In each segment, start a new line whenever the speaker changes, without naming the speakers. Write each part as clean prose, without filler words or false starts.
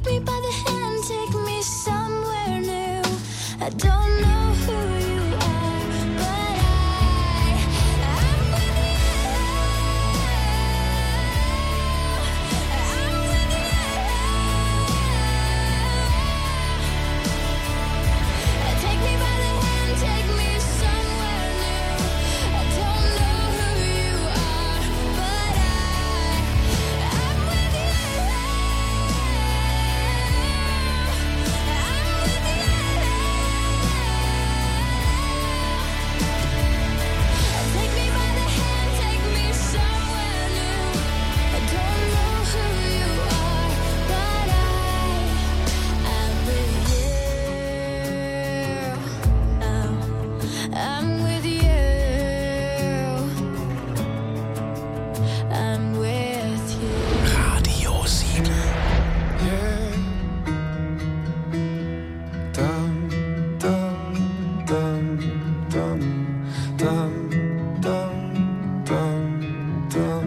me by the hand, take me somewhere new. I don't know who you are, but I'm with you. I'm with you. Take me by the hand, take me somewhere new. I don't know who you are, but I'm with you. Take me by the hand, take me somewhere new. I don't know who you are, but I'm with you. I'm with you. I'm with you.
Radio Siegel.
Yeah. Dum, dum, dum, dum, dum, dum, dum, dum.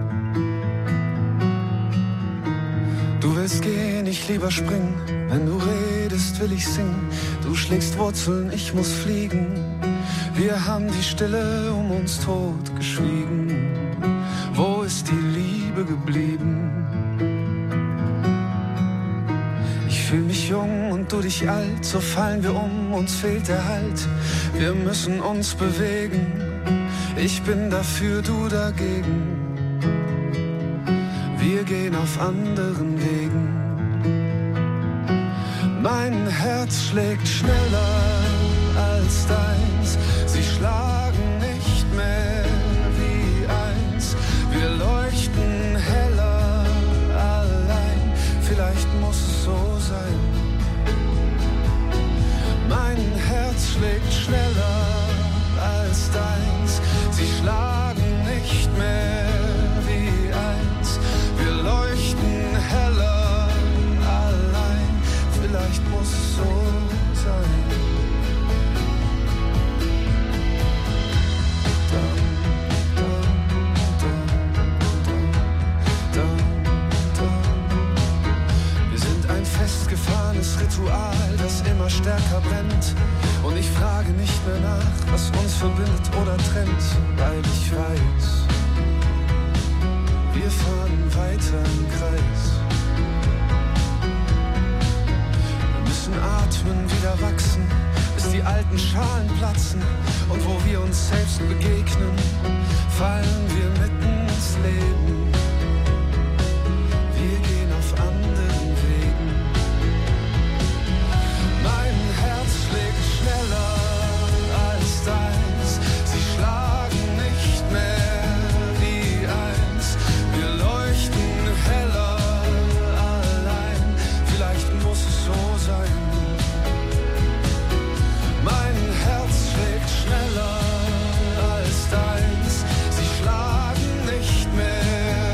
Du willst gehen, ich lieber springen. Wenn du redest, will ich singen. Du schlägst Wurzeln, ich muss fliegen. Wir haben die Stille um uns tot geschwiegen. Wo ist die Liebe geblieben? Ich fühl mich jung und du dich alt, so fallen wir um, uns fehlt der Halt. Wir müssen uns bewegen, ich bin dafür, du dagegen. Wir gehen auf anderen Wegen. Mein Herz schlägt schneller als deins, sie schlagen nicht mehr wie eins. Wir leuchten heller allein, vielleicht muss es so sein. Mein Herz schlägt schneller als deins, sie schlagen nicht mehr wie eins. Wir leuchten heller allein, vielleicht muss es so sein. Wir sind ein festgefahrenes Ritual, das immer stärker brennt. Und ich frage nicht mehr nach, was uns verbindet oder trennt, weil ich weiß, wir fahren weiter im Kreis. Wir müssen atmen, wieder wachsen, bis die alten Schalen platzen. Und wo wir uns selbst begegnen, fallen wir mitten ins Leben. Wir gehen auf anderen Wegen. Mein Herz schlägt schneller als deins, sie schlagen nicht mehr wie eins. Wir leuchten heller allein, vielleicht muss es so sein. Mein Herz schlägt schneller als deins, sie schlagen nicht mehr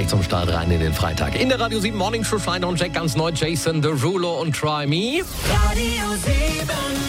gleich zum Start rein in den Freitag. In der Radio 7 Morning Show Schneider und Jack ganz neu. Jason Derulo und Try Me.
Radio 7.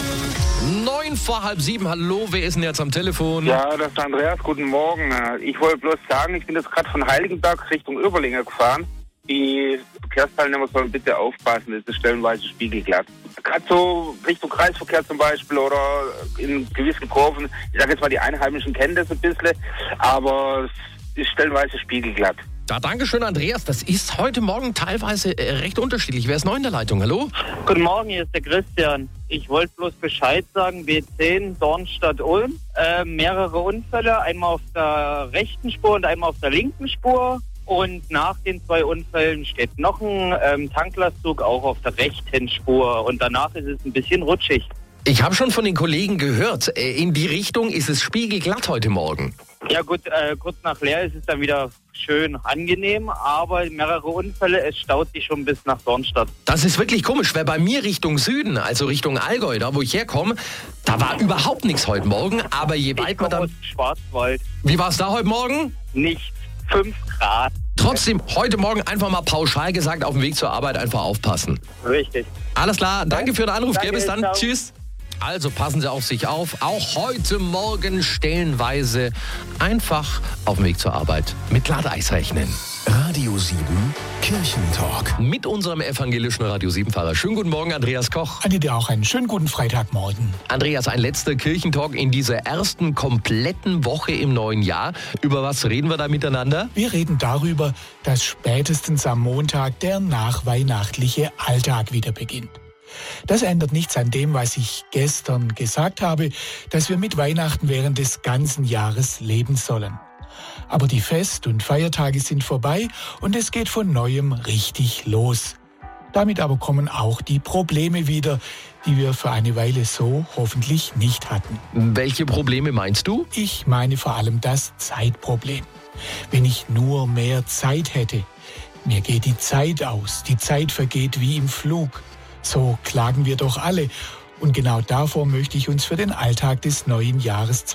9 vor halb 7. Hallo, wer ist denn jetzt am Telefon?
Ja, das ist der Andreas. Guten Morgen. Ich wollte bloß sagen, ich bin jetzt gerade von Heiligenberg Richtung Überlinger gefahren. Die Verkehrsteilnehmer sollen bitte aufpassen, es ist stellenweise spiegelglatt. Gerade so Richtung Kreisverkehr zum Beispiel oder in gewissen Kurven, ich sage jetzt mal, die Einheimischen kennen das ein bisschen, aber es ist stellenweise spiegelglatt.
Ja, danke schön, Andreas. Das ist heute Morgen teilweise recht unterschiedlich. Wer ist neu in der Leitung? Hallo?
Guten Morgen, hier ist der Christian. Ich wollte bloß Bescheid sagen, B10 Dornstadt-Ulm. Mehrere Unfälle, einmal auf der rechten Spur und einmal auf der linken Spur. Und nach den 2 Unfällen steht noch ein Tanklastzug auch auf der rechten Spur. Und danach ist es ein bisschen rutschig.
Ich habe schon von den Kollegen gehört, in die Richtung ist es spiegelglatt heute Morgen.
Ja gut, kurz nach Leer ist es dann wieder schön angenehm, aber mehrere Unfälle, es staut sich schon bis nach Dornstadt.
Das ist wirklich komisch, weil bei mir Richtung Süden, also Richtung Allgäu, da wo ich herkomme, da war überhaupt nichts heute Morgen, aber je weit man dann...
aus Schwarzwald.
Wie war es da heute Morgen?
Nichts, 5 Grad.
Trotzdem, heute Morgen einfach mal pauschal gesagt, auf dem Weg zur Arbeit einfach aufpassen.
Richtig.
Alles klar, danke für den Anruf,
Danke,
gell, bis dann,
ciao.
tschüss. Also passen Sie auf sich auf, auch heute Morgen stellenweise einfach auf dem Weg zur Arbeit mit Glatteis rechnen.
Radio 7 Kirchentalk.
Mit unserem evangelischen Radio 7-Fahrer. Schönen guten Morgen, Andreas Koch.
Dir auch einen schönen guten Freitagmorgen.
Andreas, ein letzter Kirchentalk in dieser ersten kompletten Woche im neuen Jahr. Über was reden wir da miteinander?
Wir reden darüber, dass spätestens am Montag der nachweihnachtliche Alltag wieder beginnt. Das ändert nichts an dem, was ich gestern gesagt habe, dass wir mit Weihnachten während des ganzen Jahres leben sollen. Aber die Fest- und Feiertage sind vorbei und es geht von Neuem richtig los. Damit aber kommen auch die Probleme wieder, die wir für eine Weile so hoffentlich nicht hatten.
Welche Probleme meinst du?
Ich meine vor allem das Zeitproblem. Wenn ich nur mehr Zeit hätte. Mir geht die Zeit aus, die Zeit vergeht wie im Flug. So klagen wir doch alle. Und genau davor möchte ich uns für den Alltag des neuen Jahres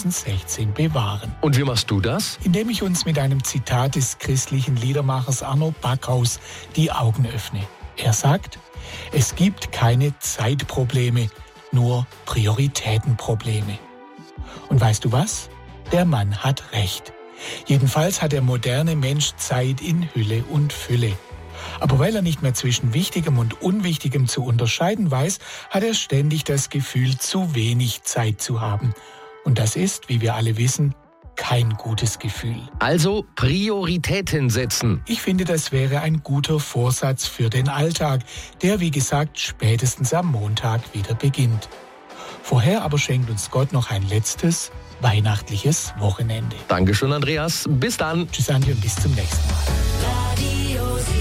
2016 bewahren.
Und wie machst du das?
Indem ich uns mit einem Zitat des christlichen Liedermachers Arno Backhaus die Augen öffne. Er sagt, es gibt keine Zeitprobleme, nur Prioritätenprobleme. Und weißt du was? Der Mann hat recht. Jedenfalls hat der moderne Mensch Zeit in Hülle und Fülle. Aber weil er nicht mehr zwischen Wichtigem und Unwichtigem zu unterscheiden weiß, hat er ständig das Gefühl, zu wenig Zeit zu haben. Und das ist, wie wir alle wissen, kein gutes Gefühl.
Also Prioritäten setzen.
Ich finde, das wäre ein guter Vorsatz für den Alltag, der, wie gesagt, spätestens am Montag wieder beginnt. Vorher aber schenkt uns Gott noch ein letztes weihnachtliches Wochenende.
Dankeschön, Andreas. Bis dann.
Tschüss, Andi, und bis zum nächsten Mal.
Radio 7.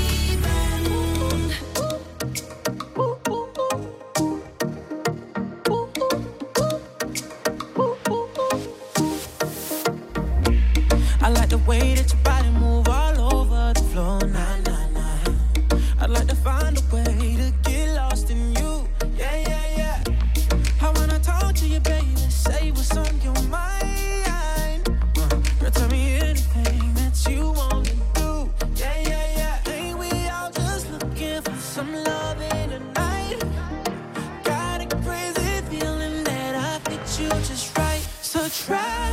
I like the way that your body move all over the floor, nah, nah, nah. I'd like to find a way to get lost in you, yeah, yeah, yeah. I wanna talk to you, baby, say what's on your mind. Girl, tell me anything that you wanna do, yeah, yeah, yeah. Ain't we all just looking for some love in the night? Got a crazy feeling that I fit you just right, so try